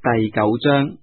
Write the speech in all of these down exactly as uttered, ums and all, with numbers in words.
第九章，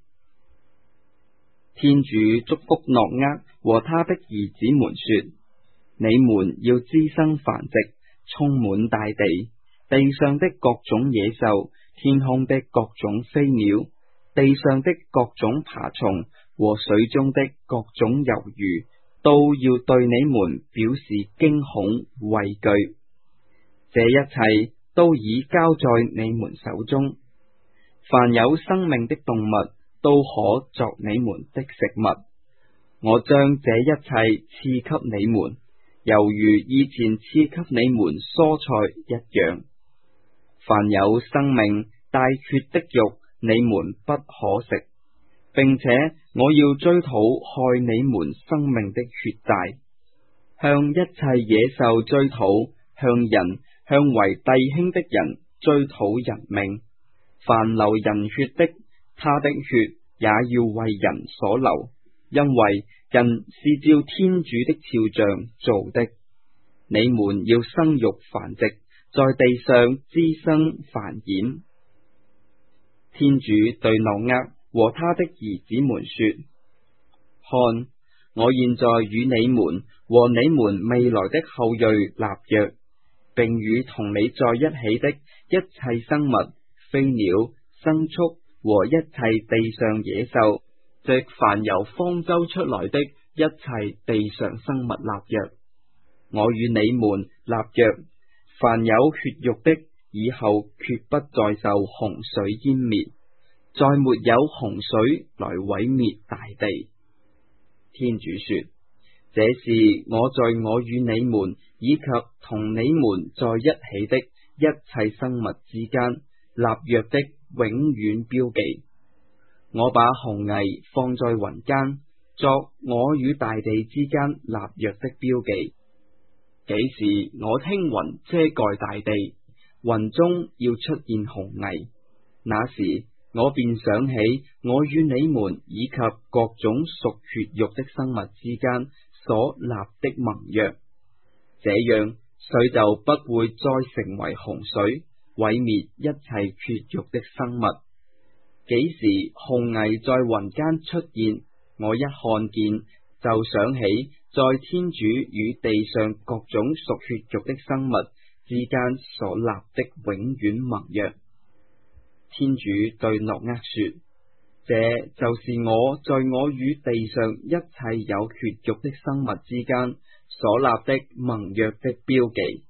天主祝福諾厄和他的兒子們說：你們要滋生繁殖，充滿大地，地上的各種野獸，天空的各種飛鳥，地上的各種爬蟲和水中的各種游魚，都要對你們表示驚恐畏懼。這一切都已交在你們手中。凡有生命的動物都可作你們的食物。我將這一切賜給你們，猶如以前賜給你們蔬菜一樣。凡有生命帶血的肉，你們不可食，並且我要追討害你們生命的血債，向一切野獸追討，向人，向為弟兄的人追討人命。凡流人血的，他的血也要為人所流，因為人是照天主的肖像造的。你們要生育繁殖，在地上滋生繁衍。天主對諾厄和他的兒子們說：看，我現在與你們和你們未來的後裔立約，並與同你在一起的一切生物、飛鳥、牲畜和一切地上野獸，即凡由方舟出來的一切地上生物立約。我與你們立約，凡有血肉的，以後決不再受洪水淹滅，再沒有洪水來毀滅大地。天主說：這是我在我與你們以及同你們在一起的一切生物之間立約的永遠標記。我把紅蟻放在雲間，作我與大地之間立約的標記。幾時我聽雲遮蓋大地，雲中要出現紅蟻，那時我便想起我與你們以及各種屬血肉的生物之間所立的盟約，這樣水就不會再成為洪水，毀滅一切血肉的生物。幾時紅蟻在雲間出現，我一看見就想起在天主與地上各種屬血肉的生物之間所立的永遠盟約。天主對諾厄說：這就是我在我與地上一切有血肉的生物之間所立的盟約的標記。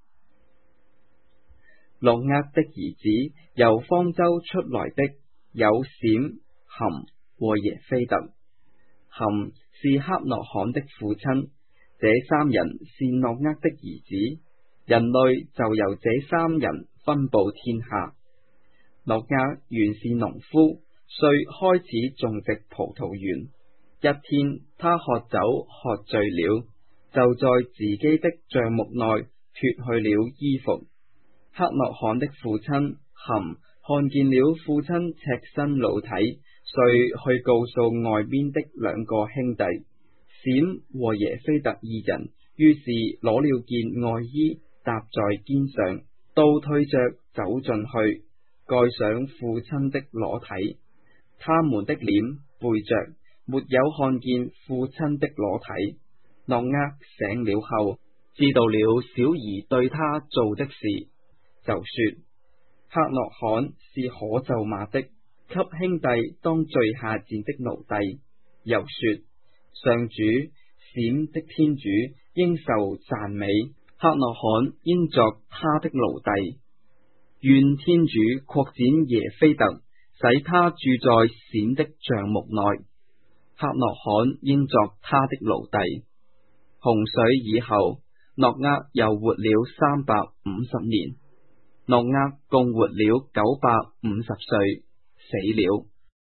諾厄的兒子由方舟出來的有閃、含和耶菲特。含是克諾罕的父親，這三人是諾厄的兒子，人類就由這三人分布天下。諾厄原是農夫，遂開始種植葡萄園。一天，他喝酒喝醉了，就在自己的帳幕內脫去了衣服。克諾罕的父親含看見了父親赤身露體，遂去告訴外邊的兩個兄弟閃和耶菲特二人，於是攞了件外衣搭在肩上，倒退着走進去，蓋上父親的裸體。他們的臉背着，沒有看見父親的裸體。諾厄醒了後，知道了小兒對他做的事，就說：克諾罕是可咒罵的，給兄弟當最下賤的奴隸。又說：上主閃的天主應受讚美，克諾罕應作他的奴隸。願天主擴展耶菲特，使他住在閃的帳幕內，克諾罕應作他的奴隸。洪水以後，諾厄又活了三百五十年。諾厄共活了九百五十歲，死了。